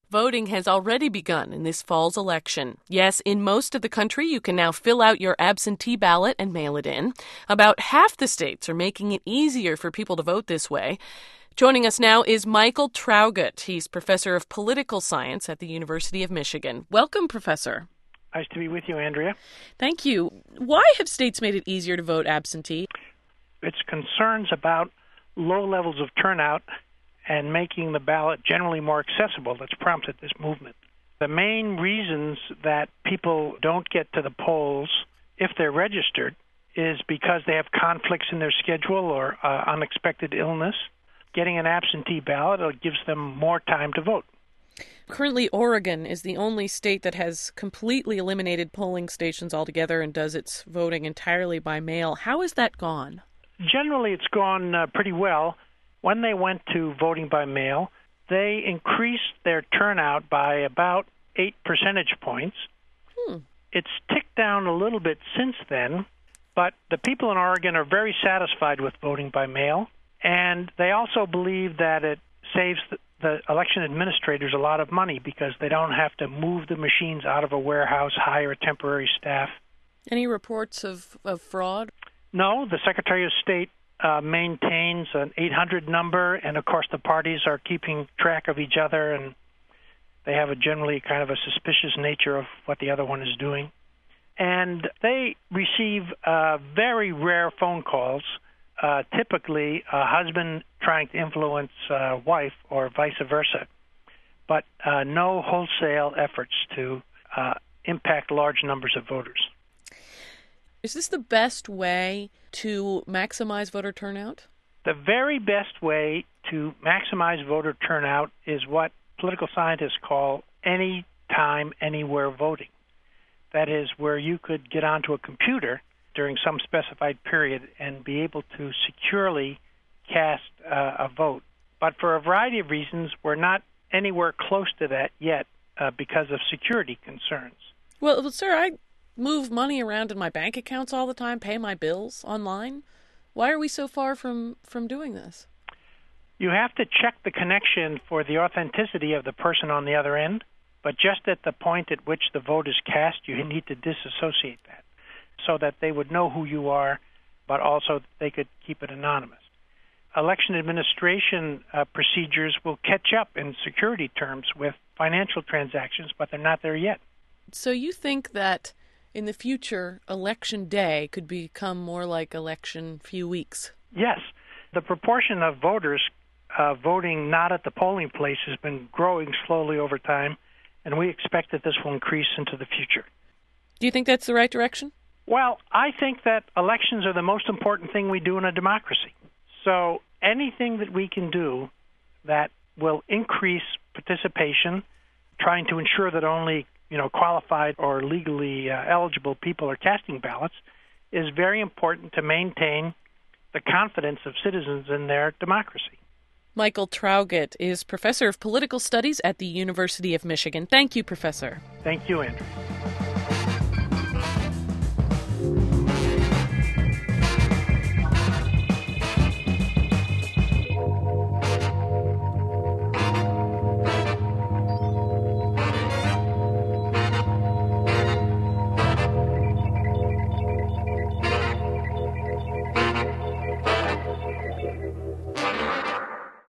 Voting has already begun in this fall's election. Yes, in most of the country, you can now fill out your absentee ballot and mail it in. About half the states are making it easier for people to vote this way. Joining us now is Michael Traugott. He's professor of political science at the University of Michigan. Welcome, Professor. Nice to be with you, Andrea. Thank you. Why have states made it easier to vote absentee? It's concerns about low levels of turnout and making the ballot generally more accessible that's prompted this movement. The main reasons that people don't get to the polls if they're registered is because they have conflicts in their schedule or unexpected illness. Getting an absentee ballot gives them more time to vote. Currently, Oregon is the only state that has completely eliminated polling stations altogether and does its voting entirely by mail. How has that gone? Generally, it's gone pretty well. When they went to voting by mail, they increased their turnout by about 8 percentage points. It's ticked down a little bit since then, but the people in Oregon are very satisfied with voting by mail, and they also believe that it saves the election administrators a lot of money because they don't have to move the machines out of a warehouse, hire a temporary staff. Any reports of fraud? No, the Secretary of State maintains an 800 number, and of course the parties are keeping track of each other, and they have a generally kind of a suspicious nature of what the other one is doing. And they receive very rare phone calls, typically a husband trying to influence a wife or vice versa, but no wholesale efforts to impact large numbers of voters. Is this the best way to maximize voter turnout? The very best way to maximize voter turnout is what political scientists call anytime, anywhere voting. That is, where you could get onto a computer during some specified period and be able to securely cast a vote. But for a variety of reasons, we're not anywhere close to that yet because of security concerns. Well, sir, I move money around in my bank accounts all the time, pay my bills online. Why are we so far from doing this? You have to check the connection for the authenticity of the person on the other end, but just at the point at which the vote is cast, you need to disassociate that so that they would know who you are, but also they could keep it anonymous. Election administration procedures will catch up in security terms with financial transactions, but they're not there yet. So you think that in the future, Election Day could become more like election few weeks? Yes. The proportion of voters voting not at the polling place has been growing slowly over time, and we expect that this will increase into the future. Do you think that's the right direction? Well, I think that elections are the most important thing we do in a democracy. So anything that we can do that will increase participation, trying to ensure that only qualified or legally eligible people are casting ballots, is very important to maintain the confidence of citizens in their democracy. Michael Traugott is professor of political studies at the University of Michigan. Thank you, Professor. Thank you, Andrew.